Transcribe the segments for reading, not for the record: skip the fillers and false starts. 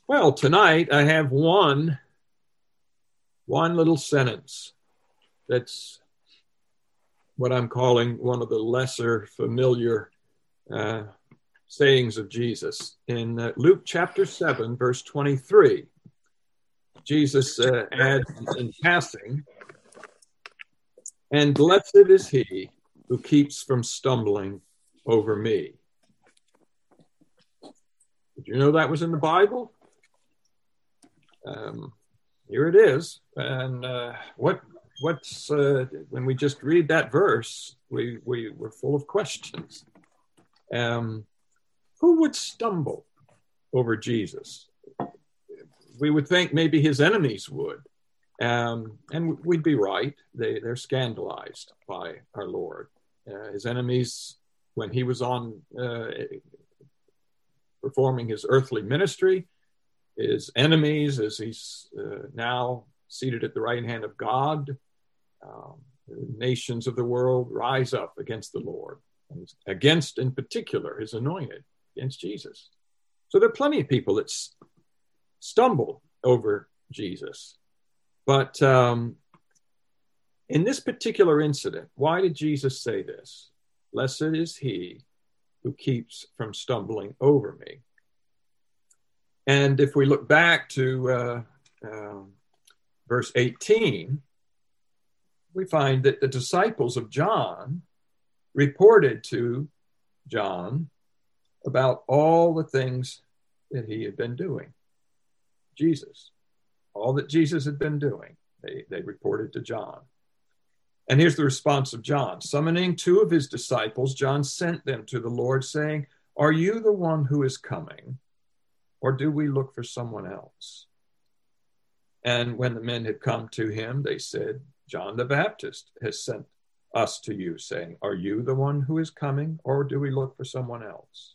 Well, tonight I have one little sentence that's what I'm calling one of the lesser familiar uh, sayings of Jesus. In Luke chapter 7, verse 23, Jesus adds in passing, "And blessed is he who keeps from stumbling over me." Did you know that was in the Bible? Here it is. And what's when we just read that verse, we were full of questions. Who would stumble over Jesus? We would think maybe his enemies would. And we'd be right. They're scandalized by our Lord. His enemies, when he was on performing his earthly ministry, his enemies, as he's now seated at the right hand of God, the nations of the world rise up against the Lord, and against, in particular, his anointed, against Jesus. So there are plenty of people that stumble over Jesus. But in this particular incident, why did Jesus say this? Blessed is he who keeps from stumbling over me. And if we look back to verse 18, we find that the disciples of John reported to John about all the things that he had been doing. Jesus, all that Jesus had been doing, they reported to John. And here's the response of John. Summoning two of his disciples, John sent them to the Lord, saying, "Are you the one who is coming, or do we look for someone else?" And when the men had come to him, they said, "John the Baptist has sent us to you, saying, 'Are you the one who is coming, or do we look for someone else?'"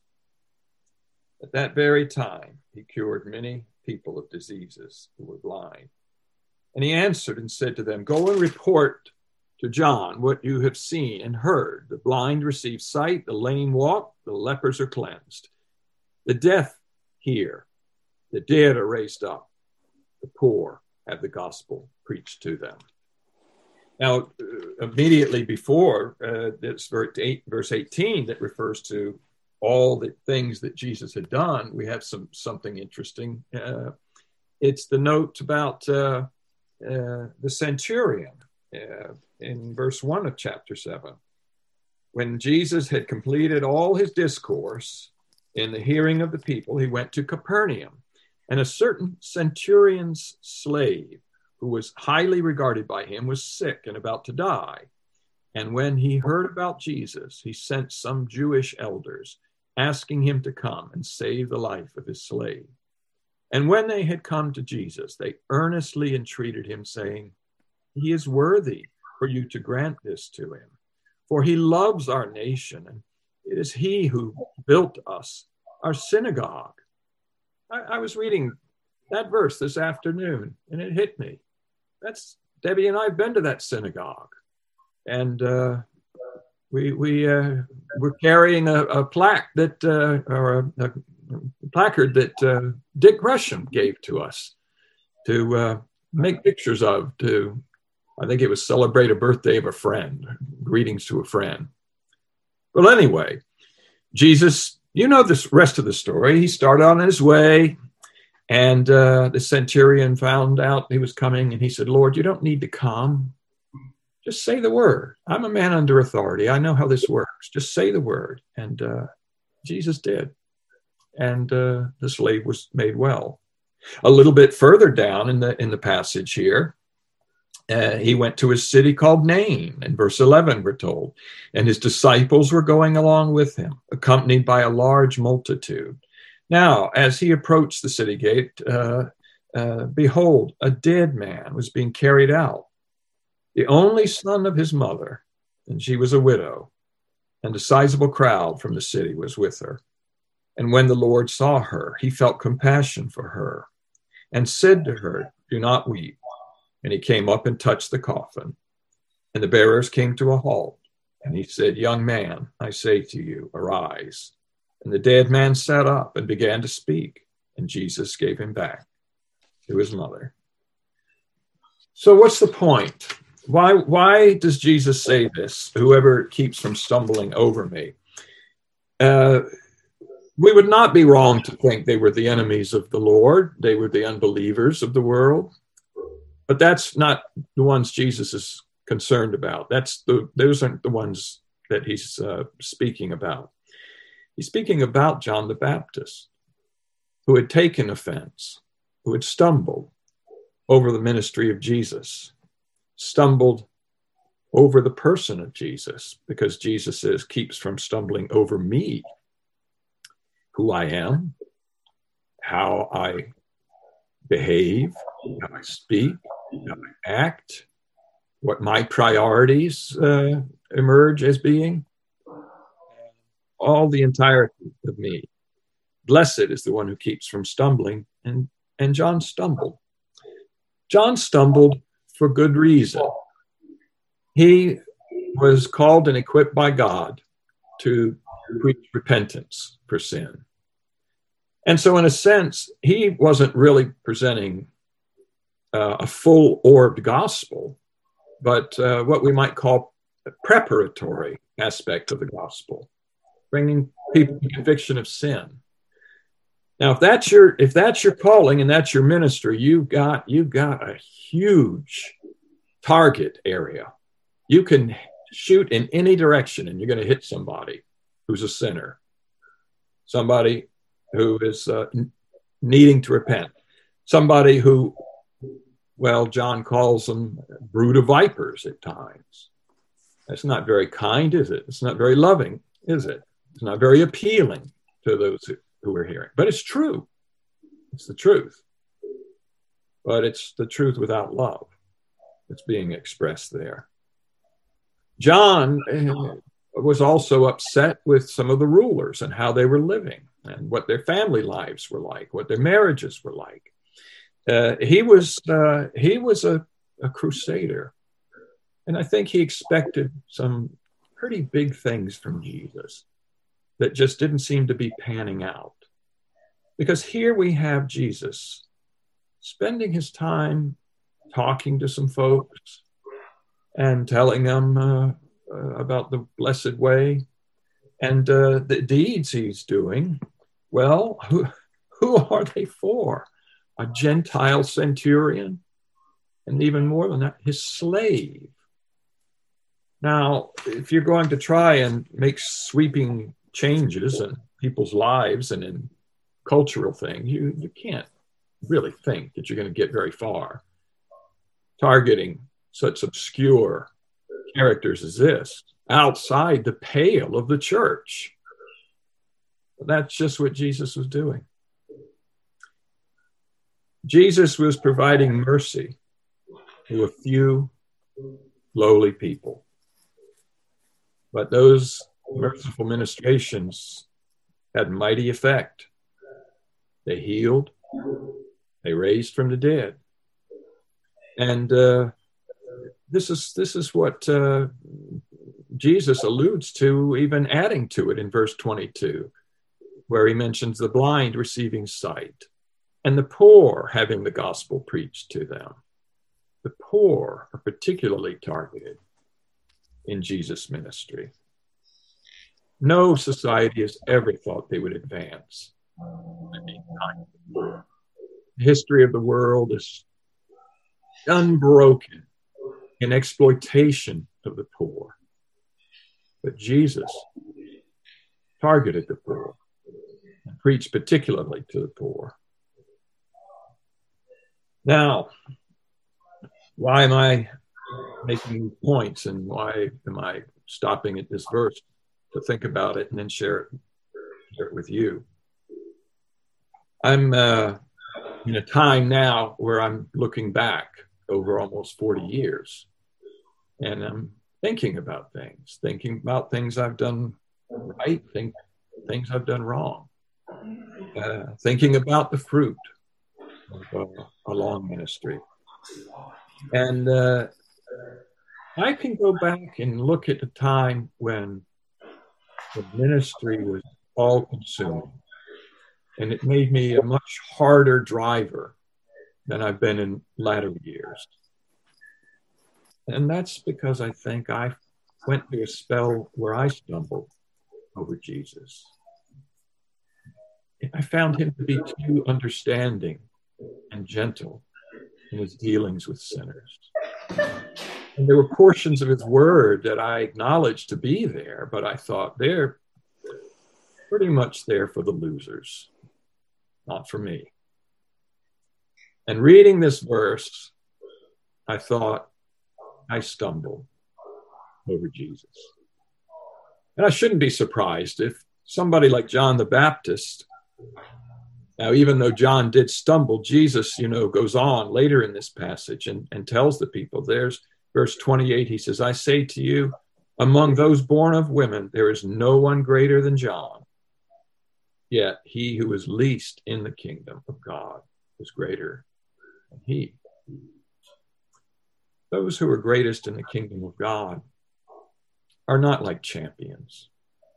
At that very time, he cured many people of diseases who were blind. And he answered and said to them, "Go and report to John what you have seen and heard. The blind receive sight, the lame walk, the lepers are cleansed, the deaf hear, the dead are raised up, the poor have the gospel preached to them." Now, immediately before this verse 18 that refers to all the things that Jesus had done, we have something interesting. It's the note about the centurion in verse 1 of chapter 7. When Jesus had completed all his discourse in the hearing of the people, he went to Capernaum, and a certain centurion's slave, who was highly regarded by him, was sick and about to die. And when he heard about Jesus, he sent some Jewish elders, asking him to come and save the life of his slave. And when they had come to Jesus, they earnestly entreated him, saying, "He is worthy for you to grant this to him, for he loves our nation, and it is he who built us our synagogue." I was reading that verse this afternoon, and it hit me. That's Debbie and I have been to that synagogue, and we're carrying a plaque that or a placard that Dick Gresham gave to us to make pictures of. I think it was celebrate a birthday of a friend, greetings to a friend. Well, anyway, Jesus, you know this rest of the story. He started on his way, and the centurion found out he was coming, and he said, "Lord, you don't need to come. Just say the word. I'm a man under authority. I know how this works. Just say the word." And Jesus did. And the slave was made well. A little bit further down in the passage here, he went to a city called Nain. In verse 11, we're told. And his disciples were going along with him, accompanied by a large multitude. Now, as he approached the city gate, behold, a dead man was being carried out, the only son of his mother, and she was a widow, and a sizable crowd from the city was with her. And when the Lord saw her, he felt compassion for her and said to her, "Do not weep." And he came up and touched the coffin, and the bearers came to a halt. And he said, "Young man, I say to you, arise." And the dead man sat up and began to speak. And Jesus gave him back to his mother. So what's the point? Why does Jesus say this? Whoever keeps from stumbling over me. We would not be wrong to think they were the enemies of the Lord. They were the unbelievers of the world. But that's not the ones Jesus is concerned about. Those aren't the ones that he's speaking about. He's speaking about John the Baptist, who had taken offense, who had stumbled over the ministry of Jesus, stumbled over the person of Jesus, because Jesus says, keeps from stumbling over me, who I am, how I behave, how I speak, how I act, what my priorities emerge as being, all the entirety of me. Blessed is the one who keeps from stumbling, and John stumbled. John stumbled for good reason. He was called and equipped by God to preach repentance for sin. And so in a sense, he wasn't really presenting a full-orbed gospel, but what we might call a preparatory aspect of the gospel, bringing people to conviction of sin. Now, if that's your calling and that's your ministry, you've got a huge target area. You can shoot in any direction and you're going to hit somebody who's a sinner, somebody who is needing to repent, somebody who, well, John calls them brood of vipers at times. That's not very kind, is it? It's not very loving, is it? It's not very appealing to those who are hearing. But it's true. It's the truth. But it's the truth without love that's being expressed there. John was also upset with some of the rulers and how they were living and what their family lives were like, what their marriages were like. He was a crusader. And I think he expected some pretty big things from Jesus that just didn't seem to be panning out. Because here we have Jesus spending his time talking to some folks and telling them about the blessed way and the deeds he's doing. Well, who are they for? A Gentile centurion, and even more than that, his slave. Now, if you're going to try and make sweeping changes in people's lives and in cultural things, you can't really think that you're going to get very far targeting such obscure characters as this outside the pale of the church. But that's just what Jesus was doing. Jesus was providing mercy to a few lowly people. But those merciful ministrations had mighty effect. They healed, they raised from the dead. And this is what Jesus alludes to, even adding to it in verse 22, where he mentions the blind receiving sight and the poor having the gospel preached to them. The poor are particularly targeted in Jesus' ministry. No society has ever thought they would advance. The history of the world is unbroken in exploitation of the poor. But Jesus targeted the poor and preached particularly to the poor. Now, why am I making points and why am I stopping at this verse to think about it and then share it with you? I'm in a time now where I'm looking back over almost 40 years and I'm thinking about things I've done right, things I've done wrong, thinking about the fruit of a long ministry. And I can go back and look at the time when the ministry was all consuming. And it made me a much harder driver than I've been in latter years. And that's because I think I went through a spell where I stumbled over Jesus. I found him to be too understanding and gentle in his dealings with sinners. And there were portions of his word that I acknowledged to be there, but I thought they're pretty much there for the losers, not for me. And reading this verse, I thought, I stumbled over Jesus. And I shouldn't be surprised if somebody like John the Baptist, now, even though John did stumble, Jesus, goes on later in this passage and tells the people, there's verse 28, he says, I say to you, among those born of women, there is no one greater than John. Yet he who is least in the kingdom of God is greater than he. Those who are greatest in the kingdom of God are not like champions.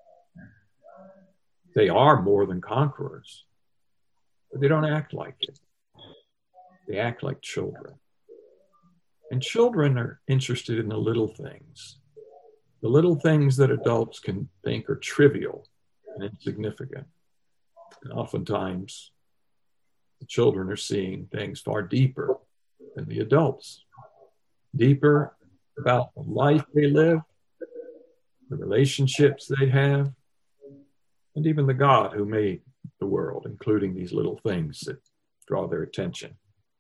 They are more than conquerors, but they don't act like it. They act like children. And children are interested in the little things that adults can think are trivial and insignificant. And oftentimes, the children are seeing things far deeper than the adults. Deeper about the life they live, the relationships they have, and even the God who made the world, including these little things that draw their attention.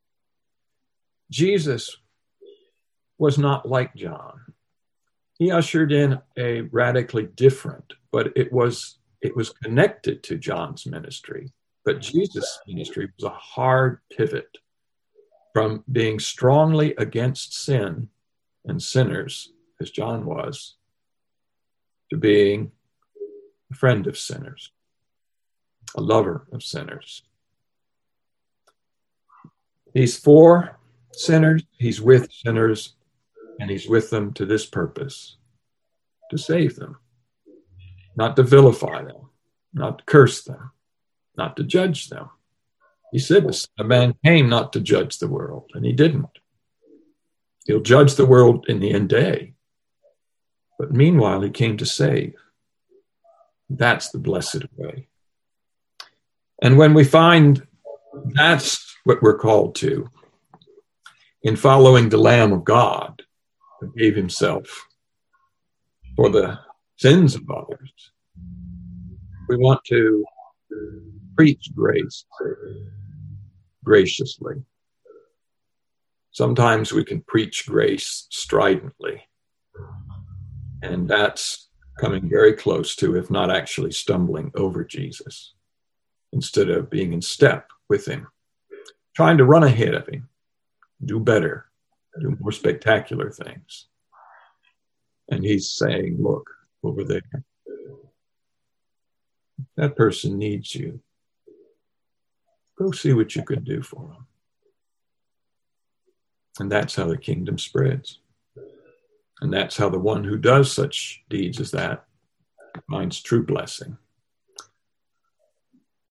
Jesus was not like John. He ushered in a radically different, but it was connected to John's ministry. But Jesus' ministry was a hard pivot from being strongly against sin and sinners, as John was, to being a friend of sinners, a lover of sinners. He's for sinners, he's with sinners, and he's with them to this purpose, to save them, not to vilify them, not to curse them, not to judge them. He said the Son of Man came not to judge the world, and he didn't. He'll judge the world in the end day. But meanwhile, he came to save. That's the blessed way. And when we find that's what we're called to in following the Lamb of God who gave himself for the sins of others, we want to preach grace graciously. Sometimes we can preach grace stridently, and that's coming very close to, if not actually stumbling over Jesus, instead of being in step with him, trying to run ahead of him, do better, do more spectacular things. And he's saying, look, over there, that person needs you. Go see what you can do for them. And that's how the kingdom spreads. And that's how the one who does such deeds as that finds true blessing.